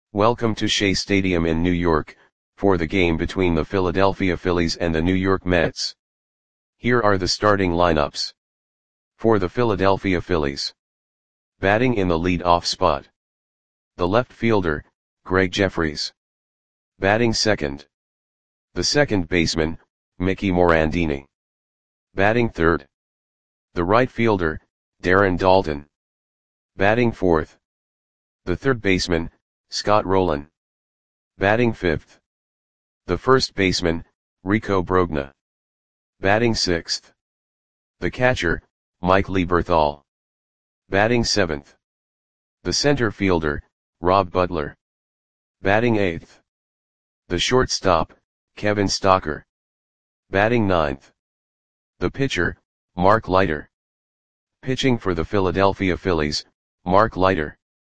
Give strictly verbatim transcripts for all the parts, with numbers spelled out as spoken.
Welcome to Shea Stadium in New York, for the game between the Philadelphia Phillies and the New York Mets. Here are the starting lineups. For the Philadelphia Phillies. Batting in the lead-off spot. The left fielder, Gregg Jefferies. Batting second. The second baseman, Mickey Morandini. Batting third. The right fielder, Darren Daulton. Batting fourth. The third baseman, Scott Rolen. Batting fifth. The first baseman, Rico Brogna. Batting sixth. The catcher, Mike Lieberthal. Batting seventh. The center fielder, Rob Butler. Batting eighth. The shortstop, Kevin Stocker. Batting ninth. The pitcher, Mark Leiter. Pitching for the Philadelphia Phillies, Mark Leiter.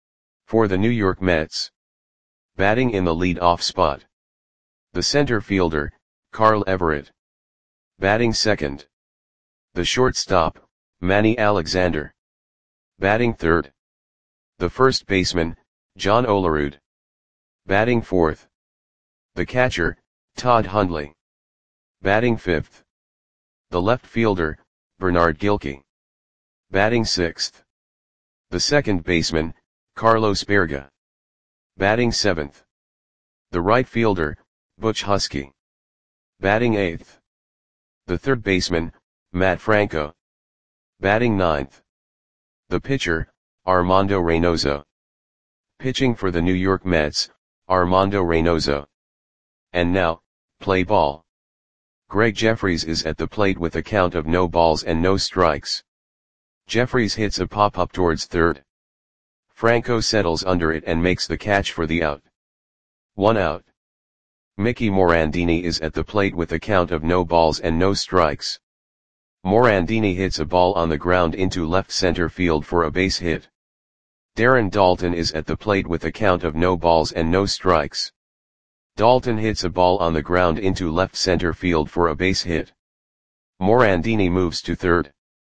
For the New York Mets. Batting in the lead-off spot. The center fielder, Carl Everett. Batting second. The shortstop, Manny Alexander. Batting third. The first baseman, John Olerud. Batting fourth. The catcher, Todd Hundley. Batting fifth. The left fielder, Bernard Gilkey. Batting sixth. The second baseman, Carlos Baerga. Batting seventh. The right fielder, Butch Huskey. Batting eighth. The third baseman, Matt Franco. Batting ninth. The pitcher, Armando Reynoso. Pitching for the New York Mets, Armando Reynoso. And now, play ball. Gregg Jefferies is at the plate with a count of no balls and no strikes. Jefferies hits a pop-up towards third. Franco settles under it and makes the catch for the out. One out. Mickey Morandini is at the plate with a count of no balls and no strikes. Morandini hits a ball on the ground into left center field for a base hit. Darren Daulton is at the plate with a count of no balls and no strikes. Daulton hits a ball on the ground into left center field for a base hit. Morandini moves to third.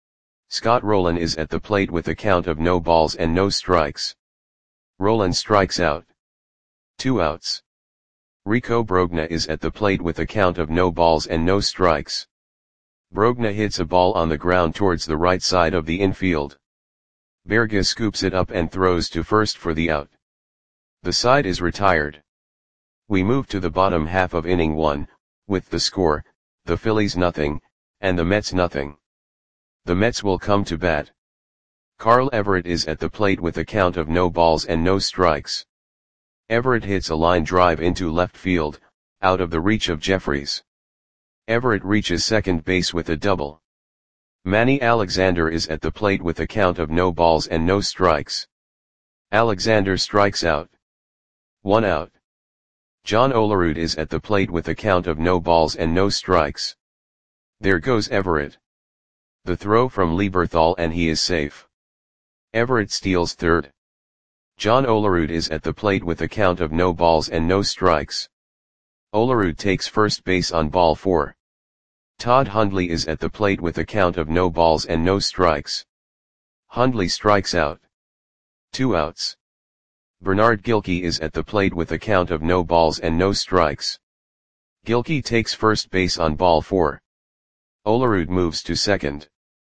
Scott Rolen is at the plate with a count of no balls and no strikes. Rolen strikes out. Two outs. Rico Brogna is at the plate with a count of no balls and no strikes. Brogna hits a ball on the ground towards the right side of the infield. Baerga scoops it up and throws to first for the out. The side is retired. We move to the bottom half of inning one, with the score, the Phillies nothing, and the Mets nothing. The Mets will come to bat. Carl Everett is at the plate with a count of no balls and no strikes. Everett hits a line drive into left field, out of the reach of Jefferies. Everett reaches second base with a double. Manny Alexander is at the plate with a count of no balls and no strikes. Alexander strikes out. One out. John Olerud is at the plate with a count of no balls and no strikes. There goes Everett. The throw from Lieberthal and he is safe. Everett steals third. John Olerud is at the plate with a count of no balls and no strikes. Olerud takes first base on ball four. Todd Hundley is at the plate with a count of no balls and no strikes. Hundley strikes out. Two outs. Bernard Gilkey is at the plate with a count of no balls and no strikes. Gilkey takes first base on ball four. Olerud moves to second.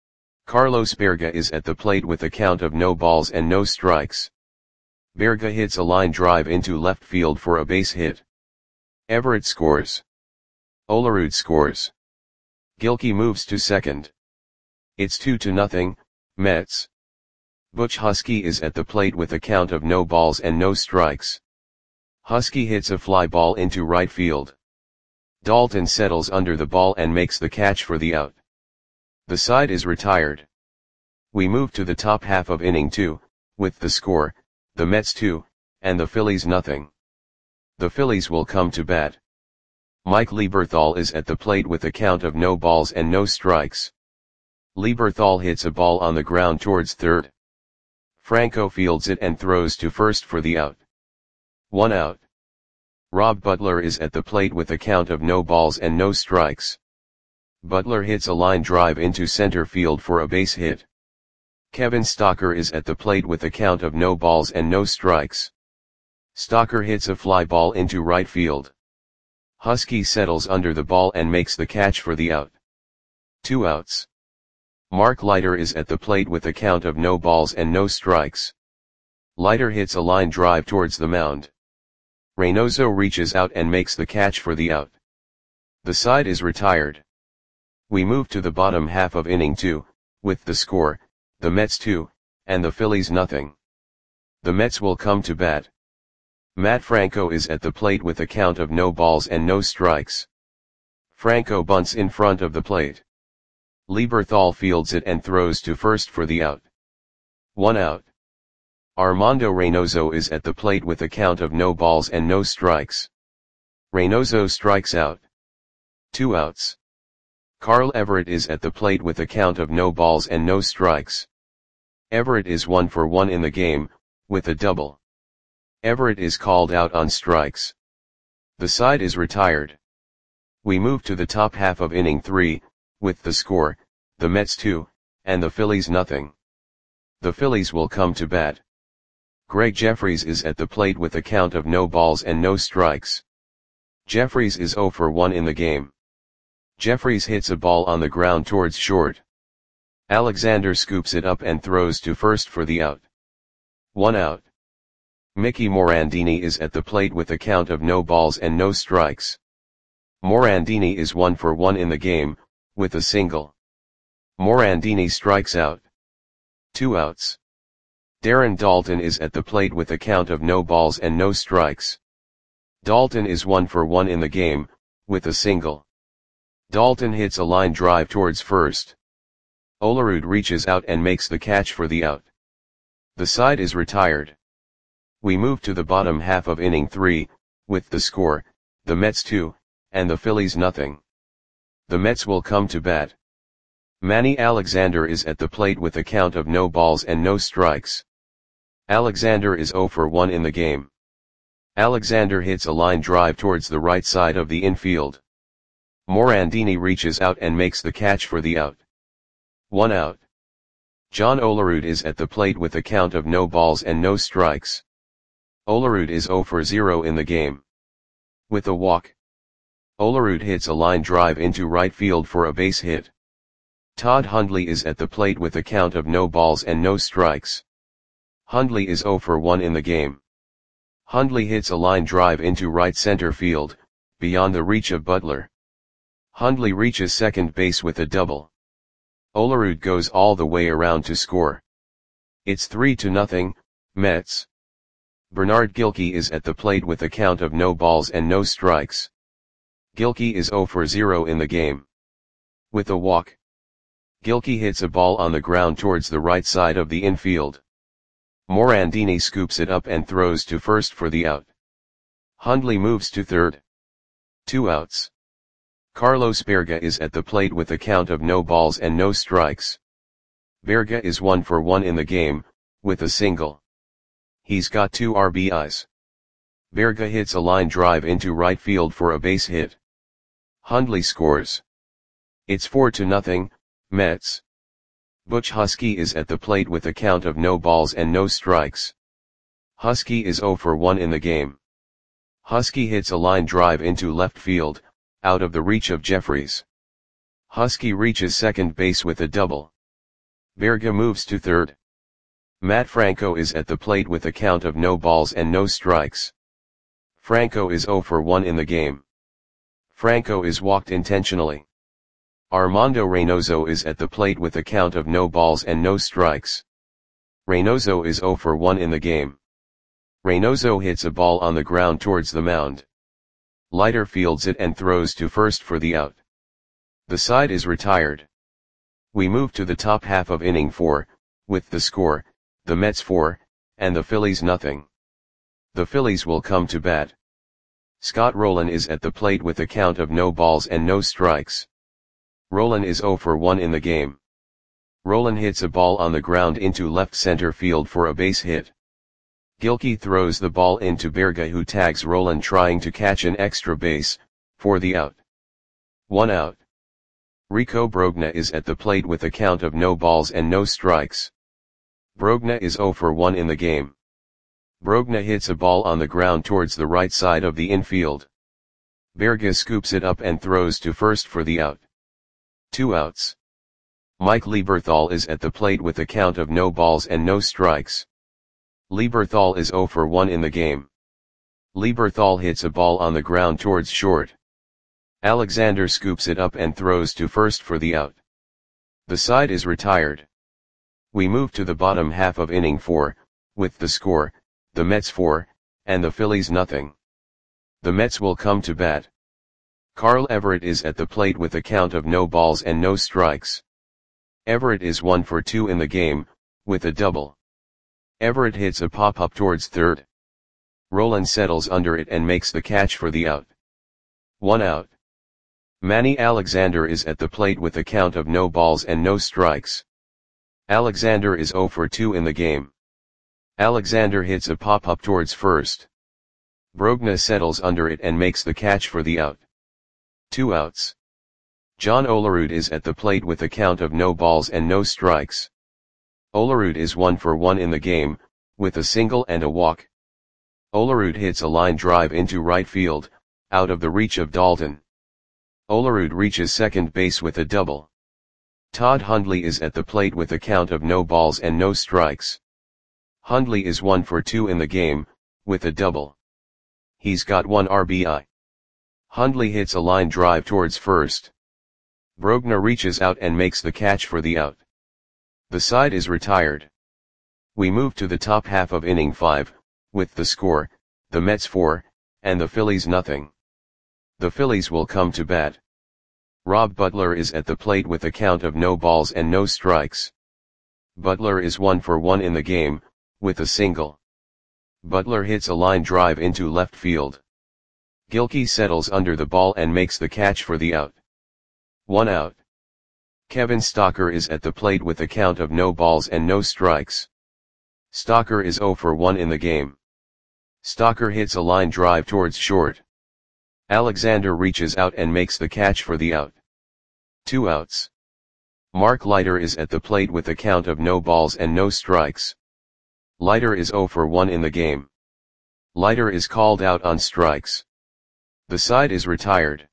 Carlos Baerga is at the plate with a count of no balls and no strikes. Baerga hits a line drive into left field for a base hit. Everett scores. Olerud scores. Gilkey moves to second. It's two to nothing, Mets. Butch Huskey is at the plate with a count of no balls and no strikes. Huskey hits a fly ball into right field. Daulton settles under the ball and makes the catch for the out. The side is retired. We move to the top half of inning two, with the score, the Mets two, and the Phillies nothing. The Phillies will come to bat. Mike Lieberthal is at the plate with a count of no balls and no strikes. Lieberthal hits a ball on the ground towards third. Franco fields it and throws to first for the out. One out. Rob Butler is at the plate with a count of no balls and no strikes. Butler hits a line drive into center field for a base hit. Kevin Stocker is at the plate with a count of no balls and no strikes. Stalker hits a fly ball into right field. Husky settles under the ball and makes the catch for the out. Two outs. Mark Leiter is at the plate with a count of no balls and no strikes. Leiter hits a line drive towards the mound. Reynoso reaches out and makes the catch for the out. The side is retired. We move to the bottom half of inning two, with the score, the Mets two, and the Phillies nothing. The Mets will come to bat. Matt Franco is at the plate with a count of no balls and no strikes. Franco bunts in front of the plate. Lieberthal fields it and throws to first for the out. One out. Armando Reynoso is at the plate with a count of no balls and no strikes. Reynoso strikes out. Two outs. Carl Everett is at the plate with a count of no balls and no strikes. Everett is one for one in the game, with a double. Everett is called out on strikes. The side is retired. We move to the top half of inning three, with the score, the Mets two, and the Phillies nothing. The Phillies will come to bat. Greg Jeffries is at the plate with a count of no balls and no strikes. Jeffries is zero for one in the game. Jeffries hits a ball on the ground towards short. Alexander scoops it up and throws to first for the out. One out. Mickey Morandini is at the plate with a count of no balls and no strikes. Morandini is one for one in the game, with a single. Morandini strikes out. Two outs. Darren Daulton is at the plate with a count of no balls and no strikes. Daulton is one for one in the game, with a single. Daulton hits a line drive towards first. Olerud reaches out and makes the catch for the out. The side is retired. We move to the bottom half of inning three, with the score, the Mets two, and the Phillies nothing. The Mets will come to bat. Manny Alexander is at the plate with a count of no balls and no strikes. Alexander is zero for one in the game. Alexander hits a line drive towards the right side of the infield. Morandini reaches out and makes the catch for the out. One out. John Olerud is at the plate with a count of no balls and no strikes. Olerud is zero for zero in the game. With a walk. Olerud hits a line drive into right field for a base hit. Todd Hundley is at the plate with a count of no balls and no strikes. Hundley is zero for one in the game. Hundley hits a line drive into right center field, beyond the reach of Butler. Hundley reaches second base with a double. Olerud goes all the way around to score. It's three to nothing, Mets. Bernard Gilkey is at the plate with a count of no balls and no strikes. Gilkey is zero for zero in the game. With a walk. Gilkey hits a ball on the ground towards the right side of the infield. Morandini scoops it up and throws to first for the out. Hundley moves to third. Two outs. Carlos Berga is at the plate with a count of no balls and no strikes. Berga is one for one in the game, with a single. He's got two R B Is. Berga hits a line drive into right field for a base hit. Hundley scores. It's four to nothing, Mets. Butch Husky is at the plate with a count of no balls and no strikes. Husky is zero for one in the game. Husky hits a line drive into left field, out of the reach of Jeffries. Husky reaches second base with a double. Berga moves to third. Matt Franco is at the plate with a count of no balls and no strikes. Franco is zero for one in the game. Franco is walked intentionally. Armando Reynoso is at the plate with a count of no balls and no strikes. Reynoso is zero for one in the game. Reynoso hits a ball on the ground towards the mound. Leiter fields it and throws to first for the out. The side is retired. We move to the top half of inning four, with the score, the Mets four, and the Phillies nothing. The Phillies will come to bat. Scott Rowland is at the plate with a count of no balls and no strikes. Rowland is zero for one in the game. Rowland hits a ball on the ground into left center field for a base hit. Gilkey throws the ball into Berga, who tags Rowland trying to catch an extra base, for the out. One out. Rico Brogna is at the plate with a count of no balls and no strikes. Brogna is zero for one in the game. Brogna hits a ball on the ground towards the right side of the infield. Berge scoops it up and throws to first for the out. Two outs. Mike Lieberthal is at the plate with a count of no balls and no strikes. Lieberthal is zero for one in the game. Lieberthal hits a ball on the ground towards short. Alexander scoops it up and throws to first for the out. The side is retired. We move to the bottom half of inning four, with the score, the Mets four, and the Phillies nothing. The Mets will come to bat. Carl Everett is at the plate with a count of no balls and no strikes. Everett is one for two in the game, with a double. Everett hits a pop-up towards third. Rolen settles under it and makes the catch for the out. One out. Manny Alexander is at the plate with a count of no balls and no strikes. Alexander is zero for two in the game. Alexander hits a pop-up towards first. Brogna settles under it and makes the catch for the out. Two outs. John Olerud is at the plate with a count of no balls and no strikes. Olerud is one for one in the game, with a single and a walk. Olerud hits a line drive into right field, out of the reach of Dalton. Olerud reaches second base with a double. Todd Hundley is at the plate with a count of no balls and no strikes. Hundley is one for two in the game, with a double. He's got one R B I. Hundley hits a line drive towards first. Brogna reaches out and makes the catch for the out. The side is retired. We move to the top half of inning five, with the score, the Mets four, and the Phillies nothing. The Phillies will come to bat. Rob Butler is at the plate with a count of no balls and no strikes. Butler is one for one in the game, with a single. Butler hits a line drive into left field. Gilkey settles under the ball and makes the catch for the out. One out. Kevin Stocker is at the plate with a count of no balls and no strikes. Stocker is zero for one in the game. Stocker hits a line drive towards short. Alexander reaches out and makes the catch for the out. Two outs. Mark Leiter is at the plate with a count of no balls and no strikes. Leiter is zero for one in the game. Leiter is called out on strikes. The side is retired.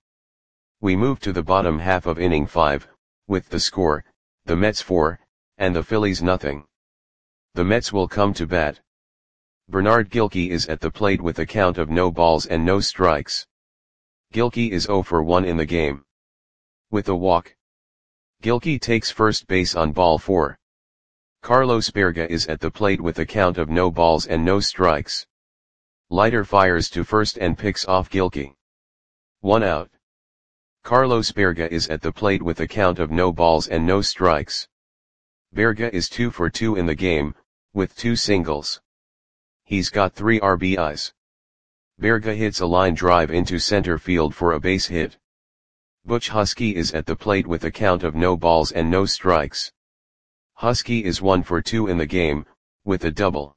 We move to the bottom half of inning five, with the score, the Mets four, and the Phillies nothing. The Mets will come to bat. Bernard Gilkey is at the plate with a count of no balls and no strikes. Gilkey is zero for one in the game. With a walk. Gilkey takes first base on ball four. Carlos Berga is at the plate with a count of no balls and no strikes. Leiter fires to first and picks off Gilkey. One out. Carlos Berga is at the plate with a count of no balls and no strikes. Berga is two for two in the game, with two singles. He's got three R B Is. Berga hits a line drive into center field for a base hit. Butch Husky is at the plate with a count of no balls and no strikes. Husky is one for two in the game, with a double.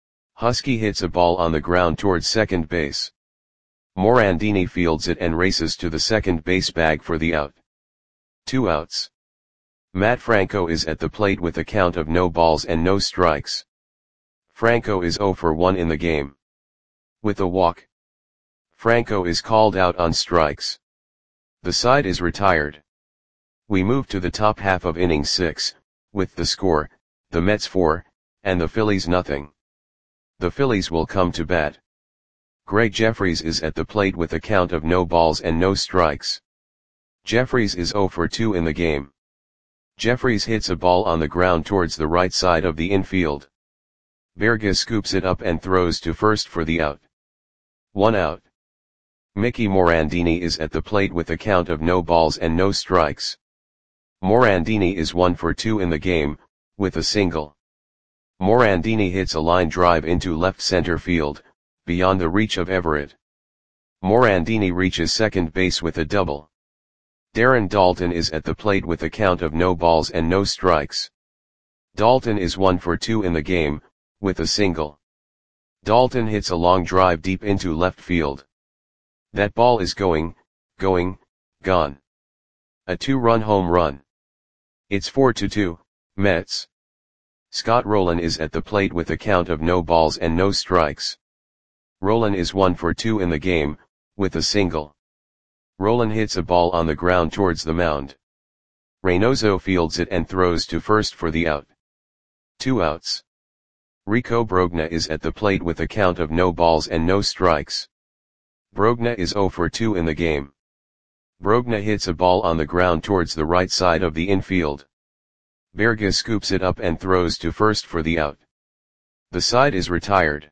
Husky hits a ball on the ground towards second base. Morandini fields it and races to the second base bag for the out. Two outs. Matt Franco is at the plate with a count of no balls and no strikes. Franco is zero for one in the game. With a walk. Franco is called out on strikes. The side is retired. We move to the top half of inning six, with the score, the Mets four, and the Phillies nothing. The Phillies will come to bat. Greg Jeffries is at the plate with a count of no balls and no strikes. Jeffries is zero for two in the game. Jeffries hits a ball on the ground towards the right side of the infield. Berga scoops it up and throws to first for the out. One out. Mickey Morandini is at the plate with a count of no balls and no strikes. Morandini is one for two in the game, with a single. Morandini hits a line drive into left center field, beyond the reach of Everett. Morandini reaches second base with a double. Darren Dalton is at the plate with a count of no balls and no strikes. Dalton is one for two in the game, with a single. Dalton hits a long drive deep into left field. That ball is going, going, gone. A two-run home run. It's four to two, Mets. Scott Rowland is at the plate with a count of no balls and no strikes. Rowland is one for two in the game, with a single. Rowland hits a ball on the ground towards the mound. Reynoso fields it and throws to first for the out. Two outs. Rico Brogna is at the plate with a count of no balls and no strikes. Brogna is zero for two in the game. Brogna hits a ball on the ground towards the right side of the infield. Berga scoops it up and throws to first for the out. The side is retired.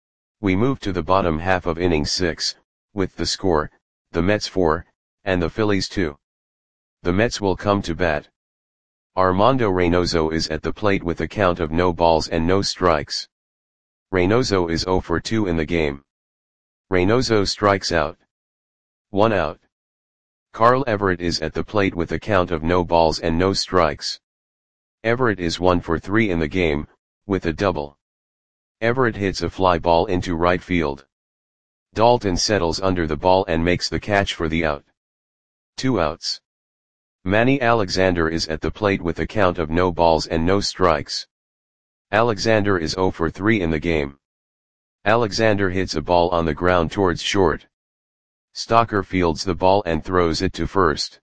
We move to the bottom half of inning six, with the score, the Mets four, and the Phillies two. The Mets will come to bat. Armando Reynoso is at the plate with a count of no balls and no strikes. Reynoso is zero for two in the game. Reynoso strikes out. One out. Carl Everett is at the plate with a count of no balls and no strikes. Everett is one for three in the game, with a double. Everett hits a fly ball into right field. Dalton settles under the ball and makes the catch for the out. Two outs. Manny Alexander is at the plate with a count of no balls and no strikes. Alexander is zero for three in the game. Alexander hits a ball on the ground towards short. Stalker fields the ball and throws it to first.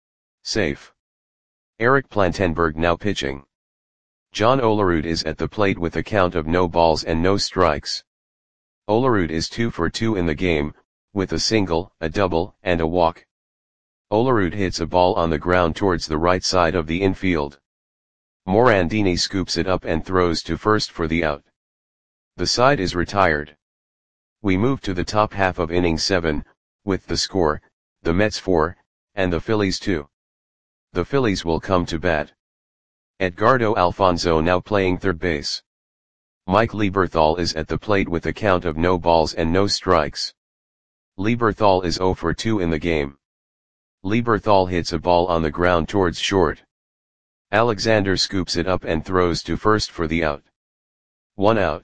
Safe. Eric Plantenberg now pitching. John Olerud is at the plate with a count of no balls and no strikes. Olerud is two for two in the game, with a single, a double, and a walk. Olerud hits a ball on the ground towards the right side of the infield. Morandini scoops it up and throws to first for the out. The side is retired. We move to the top half of inning seven, with the score, the Mets four, and the Phillies two. The Phillies will come to bat. Edgardo Alfonzo now playing third base. Mike Lieberthal is at the plate with a count of no balls and no strikes. Lieberthal is zero for two in the game. Lieberthal hits a ball on the ground towards short. Alexander scoops it up and throws to first for the out. One out.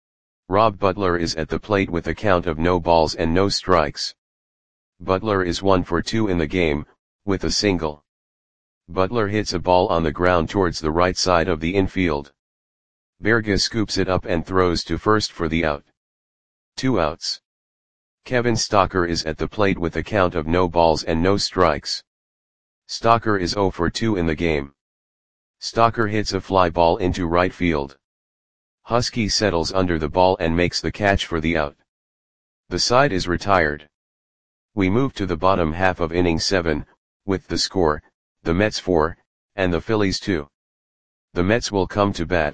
Rob Butler is at the plate with a count of no balls and no strikes. Butler is one for two in the game, with a single. Butler hits a ball on the ground towards the right side of the infield. Berga scoops it up and throws to first for the out. Two outs. Kevin Stalker is at the plate with a count of no balls and no strikes. Stalker is zero for two in the game. Stalker hits a fly ball into right field. Husky settles under the ball and makes the catch for the out. The side is retired. We move to the bottom half of inning seven, with the score, the Mets four, and the Phillies two. The Mets will come to bat.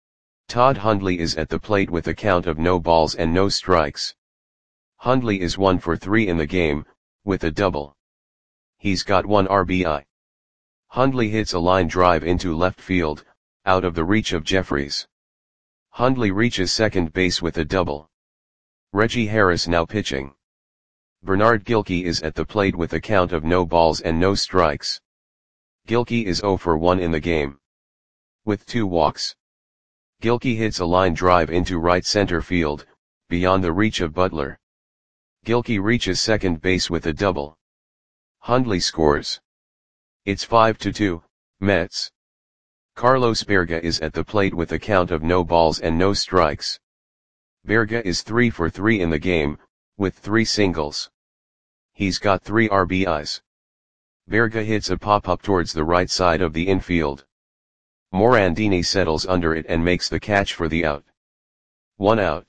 Todd Hundley is at the plate with a count of no balls and no strikes. Hundley is one for three in the game, with a double. He's got one R B I. Hundley hits a line drive into left field, out of the reach of Jeffries. Hundley reaches second base with a double. Reggie Harris now pitching. Bernard Gilkey is at the plate with a count of no balls and no strikes. Gilkey is zero for one in the game. With two walks. Gilkey hits a line drive into right center field, beyond the reach of Butler. Gilkey reaches second base with a double. Hundley scores. It's five to two, Mets. Carlos Berga is at the plate with a count of no balls and no strikes. Berga is three for three in the game, with three singles. He's got three R B Is. Berga hits a pop-up towards the right side of the infield. Morandini settles under it and makes the catch for the out. One out.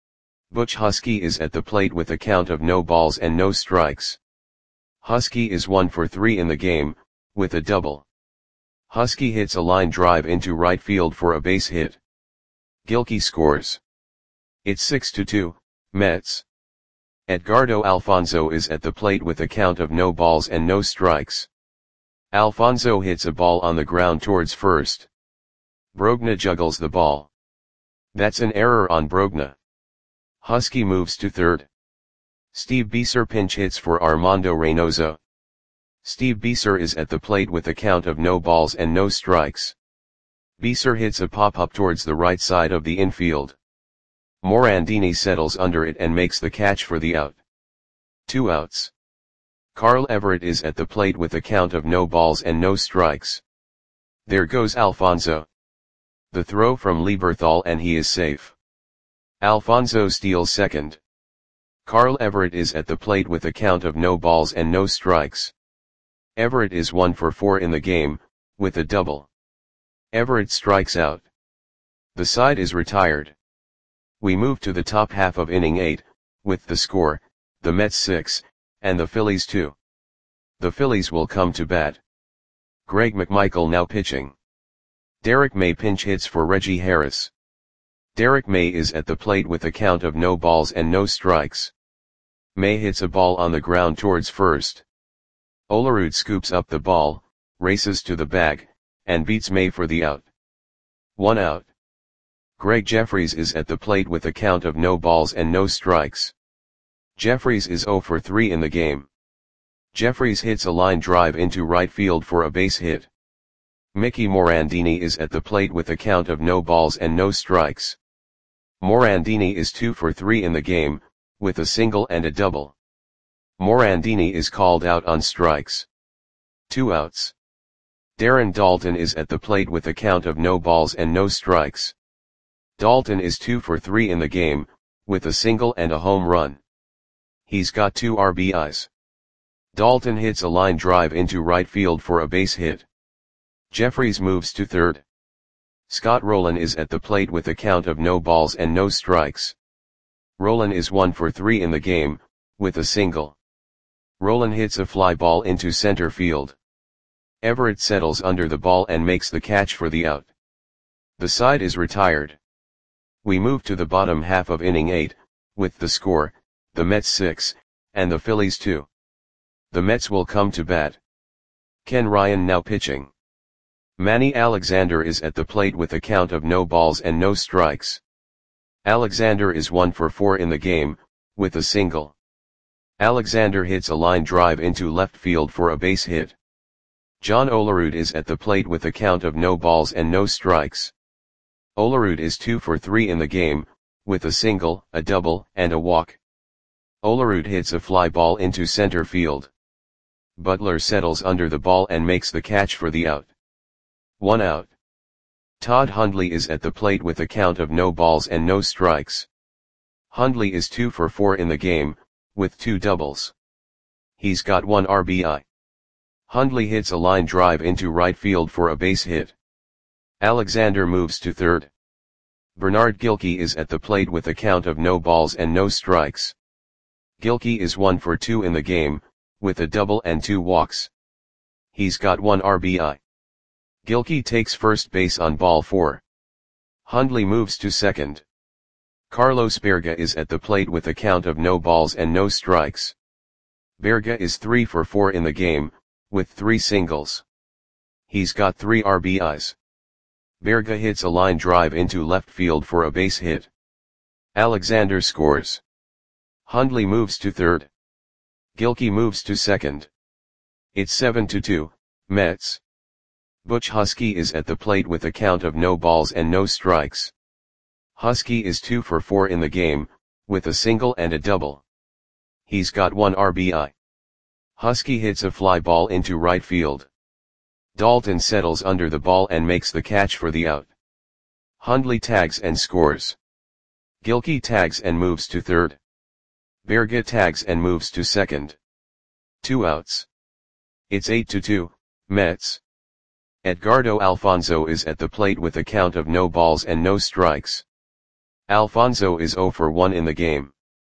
Butch Husky is at the plate with a count of no balls and no strikes. Husky is one for three in the game, with a double. Husky hits a line drive into right field for a base hit. Gilkey scores. It's six to two, Mets. Edgardo Alfonzo is at the plate with a count of no balls and no strikes. Alfonzo hits a ball on the ground towards first. Brogna juggles the ball. That's an error on Brogna. Husky moves to third. Steve Bieser pinch hits for Armando Reynoso. Steve Bieser is at the plate with a count of no balls and no strikes. Bieser hits a pop-up towards the right side of the infield. Morandini settles under it and makes the catch for the out. Two outs. Carl Everett is at the plate with a count of no balls and no strikes. There goes Alfonzo. The throw from Lieberthal and he is safe. Alfonso steals second. Carl Everett is at the plate with a count of no balls and no strikes. Everett is one for four in the game, with a double. Everett strikes out. The side is retired. We move to the top half of inning eight, with the score, the Mets six, and the Phillies two. The Phillies will come to bat. Greg McMichael now pitching. Derek May pinch hits for Reggie Harris. Derek May is at the plate with a count of no balls and no strikes. May hits a ball on the ground towards first. Olerud scoops up the ball, races to the bag, and beats May for the out. One out. Greg Jeffries is at the plate with a count of no balls and no strikes. Jeffries is zero for three in the game. Jeffries hits a line drive into right field for a base hit. Mickey Morandini is at the plate with a count of no balls and no strikes. Morandini is two for three in the game, with a single and a double. Morandini is called out on strikes. Two outs. Darren Daulton is at the plate with a count of no balls and no strikes. Daulton is two for three in the game, with a single and a home run. He's got two R B Is. Daulton hits a line drive into right field for a base hit. Jeffries moves to third. Scott Rowland is at the plate with a count of no balls and no strikes. Rowland is one for three in the game, with a single. Rowland hits a fly ball into center field. Everett settles under the ball and makes the catch for the out. The side is retired. We move to the bottom half of inning eight, with the score, the Mets six, and the Phillies two. The Mets will come to bat. Ken Ryan now pitching. Manny Alexander is at the plate with a count of no balls and no strikes. Alexander is one for four in the game, with a single. Alexander hits a line drive into left field for a base hit. John Olerud is at the plate with a count of no balls and no strikes. Olerud is two for three in the game, with a single, a double, and a walk. Olerud hits a fly ball into center field. Butler settles under the ball and makes the catch for the out. One out. Todd Hundley is at the plate with a count of no balls and no strikes. Hundley is two for four in the game, with two doubles. He's got one R B I. Hundley hits a line drive into right field for a base hit. Alexander moves to third. Bernard Gilkey is at the plate with a count of no balls and no strikes. Gilkey is one for two in the game, with a double and two walks. He's got one R B I. Gilkey takes first base on ball four. Hundley moves to second. Carlos Berga is at the plate with a count of no balls and no strikes. Berga is three for four in the game, with three singles. He's got three R B Is. Berga hits a line drive into left field for a base hit. Alexander scores. Hundley moves to third. Gilkey moves to second. It's seven to two, Mets. Butch Husky is at the plate with a count of no balls and no strikes. Husky is two for four in the game, with a single and a double. He's got one R B I. Husky hits a fly ball into right field. Daulton settles under the ball and makes the catch for the out. Hundley tags and scores. Gilkey tags and moves to third. Berga tags and moves to second. Two outs. It's eight to two, Mets. Edgardo Alfonso is at the plate with a count of no balls and no strikes. Alfonso is zero for one in the game.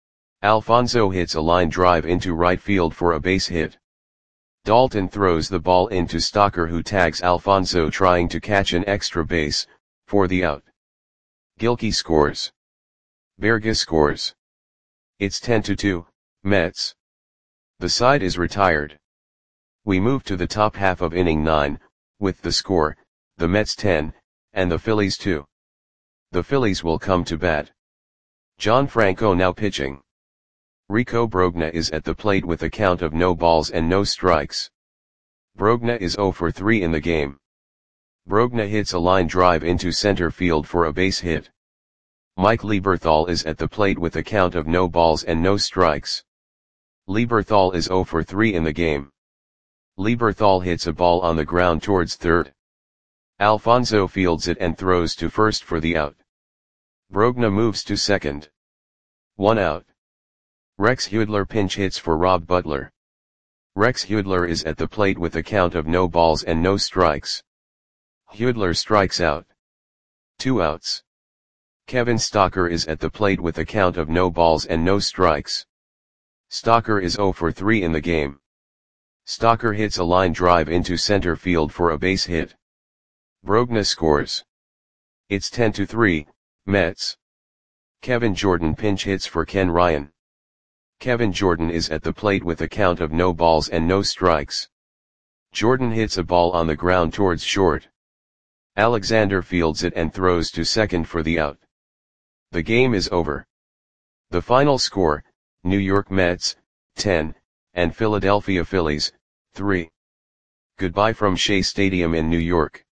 Alfonso hits a line drive into right field for a base hit. Daulton throws the ball into Stocker, who tags Alfonso trying to catch an extra base, for the out. Gilkey scores. Berga scores. It's ten to two, Mets. The side is retired. We move to the top half of inning nine, with the score, the Mets ten, and the Phillies two. The Phillies will come to bat. John Franco now pitching. Rico Brogna is at the plate with a count of no balls and no strikes. Brogna is zero for three in the game. Brogna hits a line drive into center field for a base hit. Mike Lieberthal is at the plate with a count of no balls and no strikes. Lieberthal is zero for three in the game. Lieberthal hits a ball on the ground towards third. Alfonso fields it and throws to first for the out. Brogna moves to second. One out. Rex Hudler pinch hits for Rob Butler. Rex Hudler is at the plate with a count of no balls and no strikes. Hudler strikes out. Two outs. Kevin Stocker is at the plate with a count of no balls and no strikes. Stocker is zero for three in the game. Stocker hits a line drive into center field for a base hit. Brogna scores. It's ten to three, Mets. Kevin Jordan pinch hits for Ken Ryan. Kevin Jordan is at the plate with a count of no balls and no strikes. Jordan hits a ball on the ground towards short. Alexander fields it and throws to second for the out. The game is over. The final score, New York Mets, ten, and Philadelphia Phillies, three. Goodbye from Shea Stadium in New York.